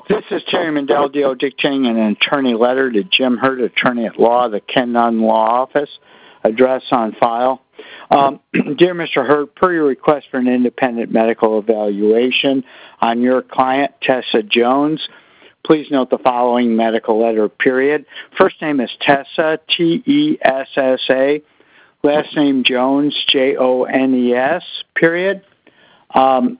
This is Terry Mandel, DO, dictating an attorney letter to Jim Hurt, attorney at law, the Ken Nunn Law Office, address on file. Dear Mr. Hurt, per your request for an independent medical evaluation on your client, Tessa Jones, please note the following medical letter period. First name is Tessa, T-E-S-S-A. Last name Jones, J-O-N-E-S, period. On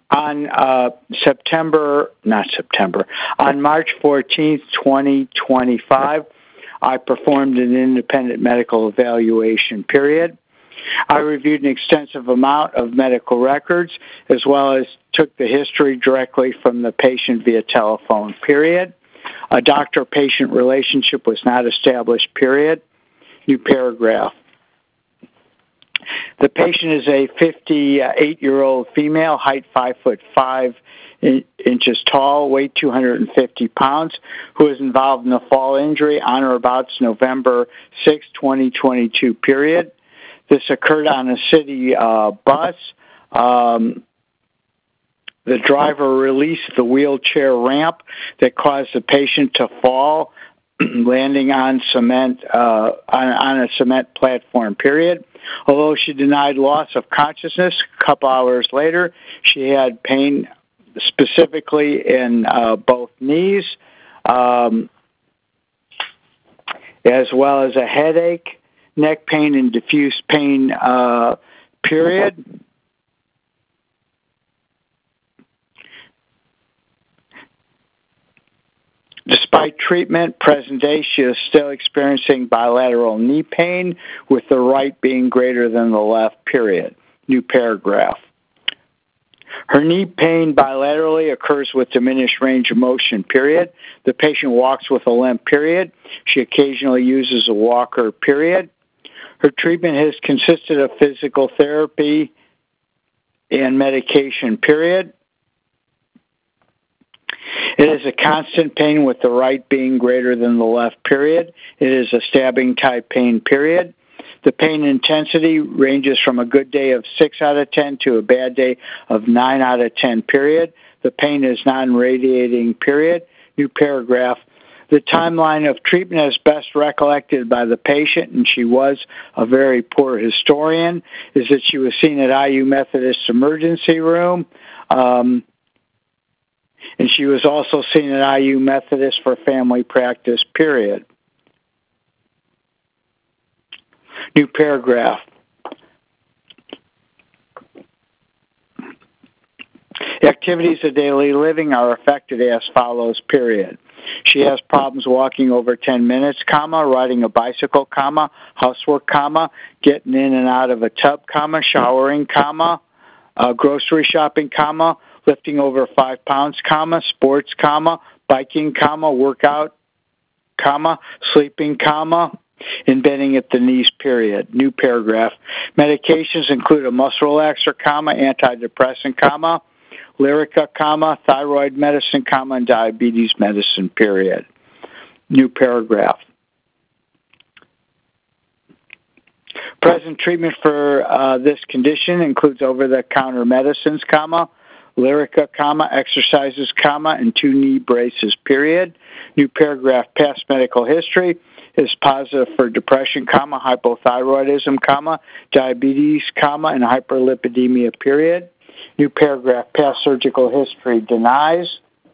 March 14th, 2025, I performed an independent medical evaluation, period. I reviewed an extensive amount of medical records as well as took the history directly from the patient via telephone, period. A doctor-patient relationship was not established, period. New paragraph. The patient is a 58-year-old female, height 5'5" tall, weight 250 pounds, who is involved in a fall injury on or about November 6, 2022, period. This occurred on a city bus. The driver released the wheelchair ramp that caused the patient to fall, landing on cement on a cement platform, period. Although she denied loss of consciousness, a couple hours later, she had pain specifically in both knees, as well as a headache, neck pain, and diffuse pain, period. Despite treatment, present day, she is still experiencing bilateral knee pain, with the right being greater than the left, period. New paragraph. Her knee pain bilaterally occurs with diminished range of motion, period. The patient walks with a limp, period. She occasionally uses a walker, period. Her treatment has consisted of physical therapy and medication, period. It is a constant pain with the right being greater than the left, period. It is a stabbing type pain, period. The pain intensity ranges from a good day of 6 out of 10 to a bad day of 9 out of 10, period. The pain is non-radiating, period. New paragraph. The timeline of treatment as best recollected by the patient, and she was a very poor historian, is that she was seen at IU Methodist Emergency Room, and she was also seen at IU Methodist for family practice, period. New paragraph. Activities of daily living are affected as follows, period. She has problems walking over 10 minutes, riding a bicycle, housework, getting in and out of a tub, showering, grocery shopping, lifting over 5 pounds, sports, biking, workout, sleeping, and bending at the knees, period. New paragraph. Medications include a muscle relaxer, antidepressant, Lyrica, thyroid medicine, and diabetes medicine, period. New paragraph. Present treatment for this condition includes over-the-counter medicines, Lyrica, exercises, and 2 knee braces, period. New paragraph. Past medical history is positive for depression, hypothyroidism, diabetes, and hyperlipidemia, period. New paragraph. Past surgical history denies.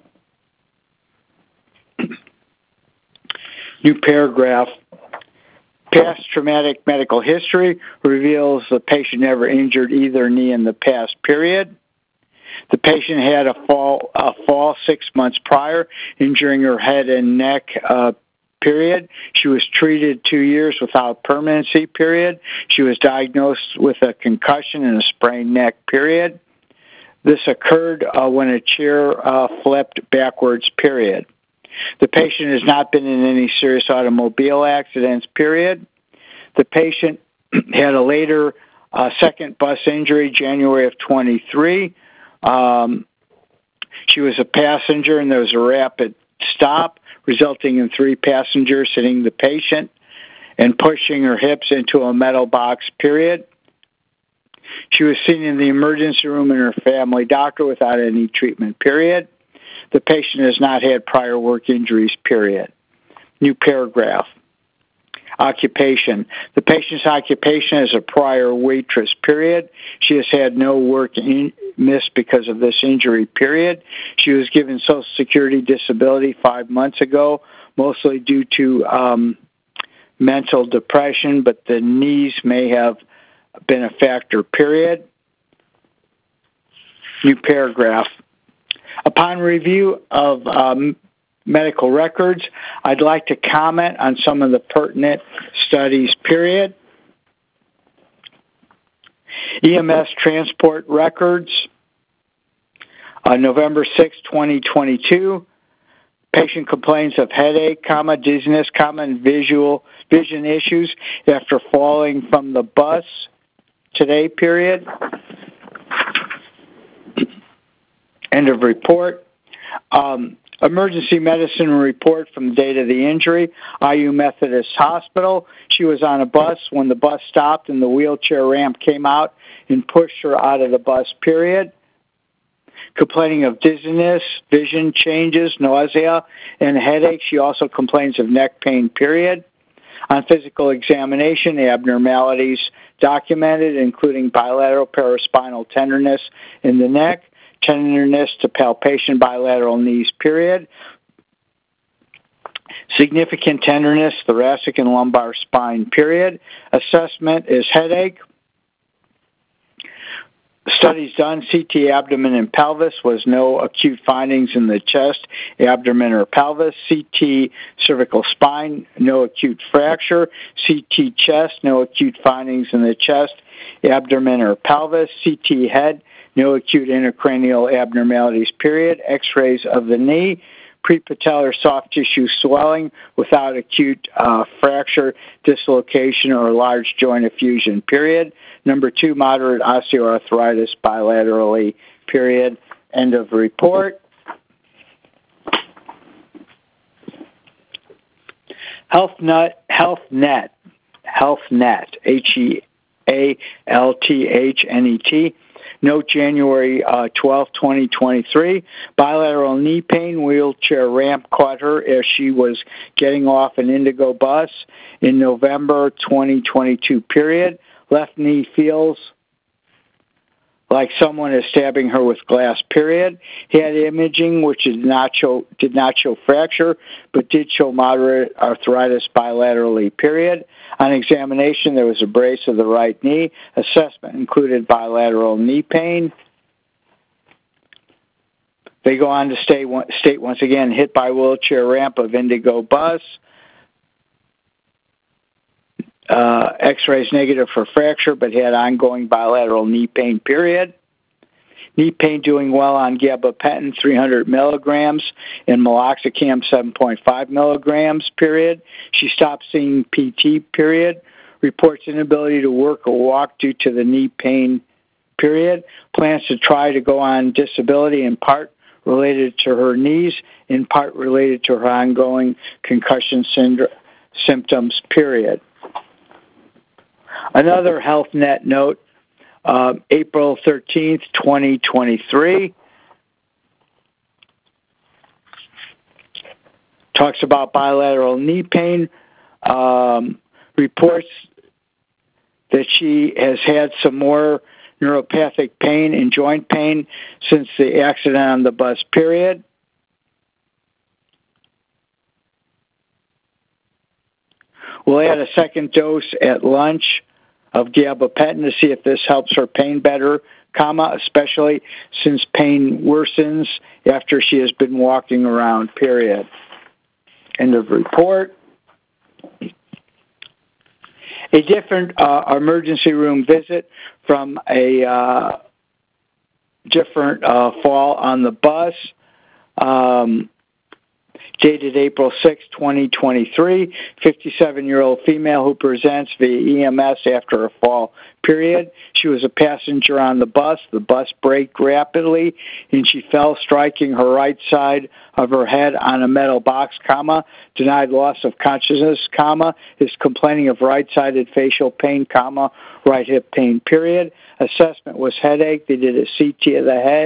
New paragraph. Past traumatic medical history reveals the patient never injured either knee in the past, period. The patient had a fall 6 months prior, injuring her head and neck, period. She was treated 2 years without permanency, period. She was diagnosed with a concussion and a sprained neck, period. This occurred when a chair flipped backwards, period. The patient has not been in any serious automobile accidents, period. The patient had a later second bus injury, January of 23. She was a passenger, and there was a rapid stop, resulting in 3 passengers hitting the patient and pushing her hips into a metal box, period. She was seen in the emergency room in her family doctor without any treatment, period. The patient has not had prior work injuries, period. New paragraph. Occupation. The patient's occupation is a prior waitress, period. She has had no work missed because of this injury, period. She was given Social Security disability 5 months ago, mostly due to mental depression, but the knees may have been a factor, period. New paragraph. Upon review of medical records, I'd like to comment on some of the pertinent studies, period. EMS transport records, November 6, 2022. Patient complains of headache, dizziness, and vision issues after falling from the bus today, period. End of report. Emergency medicine report from the date of the injury. IU Methodist Hospital. She was on a bus when the bus stopped and the wheelchair ramp came out and pushed her out of the bus, period. Complaining of dizziness, vision changes, nausea, and headache. She also complains of neck pain, period. On physical examination, abnormalities documented, including bilateral paraspinal tenderness in the neck, tenderness to palpation bilateral knees, period. Significant tenderness, thoracic and lumbar spine, period. Assessment is headache. Studies done, CT abdomen and pelvis, was no acute findings in the chest, abdomen, or pelvis. CT cervical spine, no acute fracture. CT chest, no acute findings in the chest, abdomen, or pelvis. CT head, no acute intracranial abnormalities, period. X-rays of the knee, prepatellar soft tissue swelling without acute fracture, dislocation, or large joint effusion, period. Number 2, moderate osteoarthritis bilaterally, period. End of report. HealthNet, HealthNet, note January 12, 2023. Bilateral knee pain, wheelchair ramp caught her as she was getting off an Indigo bus in November 2022, period. Left knee feels like someone is stabbing her with glass, period. He had imaging which did not show fracture, but did show moderate arthritis bilaterally, period. On examination, there was a brace of the right knee. Assessment included bilateral knee pain. They go on to state once again, hit by wheelchair ramp of Indigo bus. X-rays negative for fracture, but had ongoing bilateral knee pain, period. Knee pain doing well on gabapentin 300 milligrams and meloxicam 7.5 milligrams, period. She stopped seeing PT, period. Reports inability to work or walk due to the knee pain, period. Plans to try to go on disability in part related to her knees, in part related to her ongoing concussion symptoms, period. Another HealthNet note, April 13th, 2023, talks about bilateral knee pain, reports that she has had some more neuropathic pain and joint pain since the accident on the bus, period. We'll add a second dose at lunch of gabapentin to see if this helps her pain better, especially since pain worsens after she has been walking around, period. End of report. A different emergency room visit from a different fall on the bus. Dated April 6, 2023, 57-year-old female who presents via EMS after a fall, period. She was a passenger on the bus. The bus braked rapidly, and she fell, striking her right side of her head on a metal box, denied loss of consciousness, is complaining of right-sided facial pain, right hip pain, period. Assessment was headache. They did a CT of the head.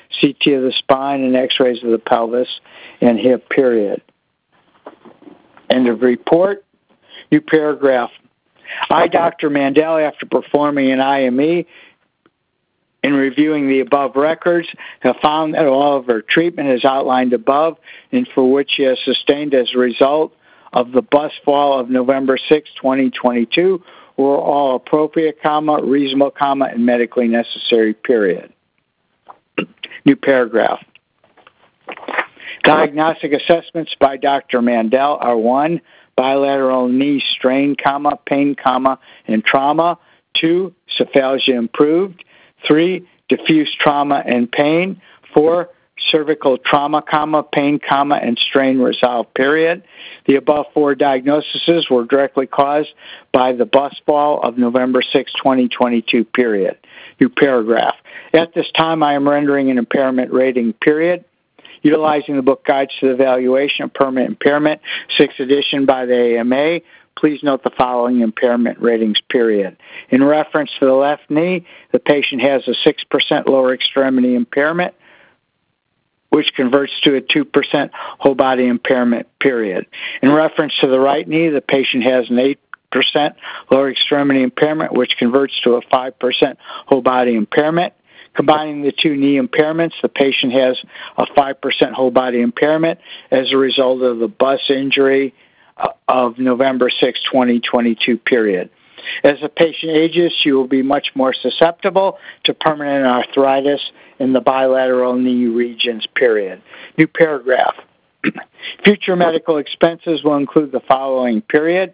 CT of the spine, and x-rays of the pelvis and hip, period. End of report. New paragraph. I, Dr. Mandel, after performing an IME and reviewing the above records, have found that all of her treatment is outlined above and for which she has sustained as a result of the bus fall of November 6, 2022, were all appropriate, reasonable, and medically necessary, period. New paragraph. Diagnostic assessments by Dr. Mandel are 1, bilateral knee strain, pain, and trauma. 2, cephalgia improved. 3, diffuse trauma and pain. 4, cervical trauma, pain, and strain resolved, period. The above 4 diagnoses were directly caused by the bus fall of November 6, 2022, period. New paragraph. At this time, I am rendering an impairment rating, period. Utilizing the book Guides to the Evaluation of Permanent Impairment, 6th edition by the AMA, please note the following impairment ratings, period. In reference to the left knee, the patient has a 6% lower extremity impairment, which converts to a 2% whole body impairment, period. In reference to the right knee, the patient has an 8% lower extremity impairment, which converts to a 5% whole body impairment. Combining the 2 knee impairments, the patient has a 5% whole body impairment as a result of the bus injury of November 6, 2022, period. As the patient ages, she will be much more susceptible to permanent arthritis in the bilateral knee regions, period. New paragraph. Future medical expenses will include the following, period.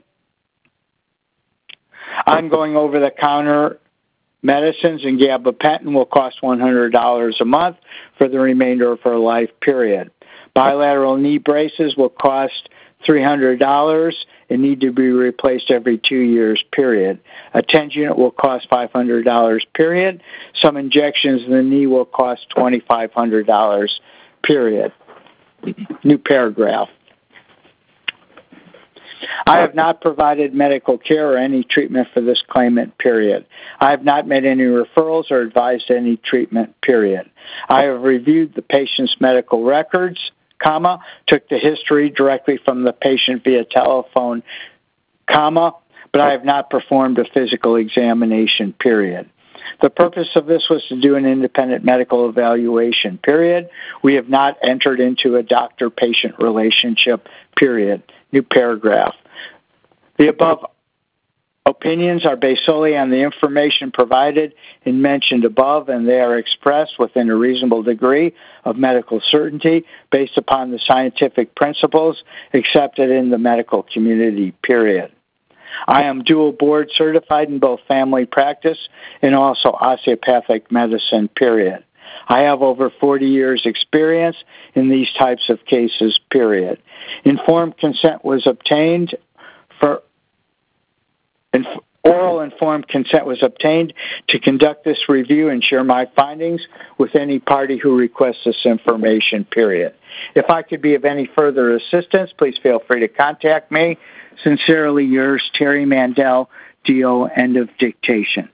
Ongoing over-the-counter medicines and gabapentin will cost $100 a month for the remainder of her life, period. Bilateral knee braces will cost $300 and need to be replaced every 2 years, period. A TENS unit will cost $500, period. Some injections in the knee will cost $2,500, period. New paragraph. I have not provided medical care or any treatment for this claimant, period. I have not made any referrals or advised any treatment, period. I have reviewed the patient's medical records, took the history directly from the patient via telephone, but I have not performed a physical examination, period. The purpose of this was to do an independent medical evaluation, period. We have not entered into a doctor-patient relationship, period. New paragraph. The above opinions are based solely on the information provided and mentioned above, and they are expressed within a reasonable degree of medical certainty based upon the scientific principles accepted in the medical community, period. I am dual board certified in both family practice and also osteopathic medicine, period. I have over 40 years experience in these types of cases, period. Informed consent was obtained oral informed consent was obtained to conduct this review and share my findings with any party who requests this information, period. If I could be of any further assistance, please feel free to contact me. Sincerely yours, Terry Mandel, DO, end of dictation.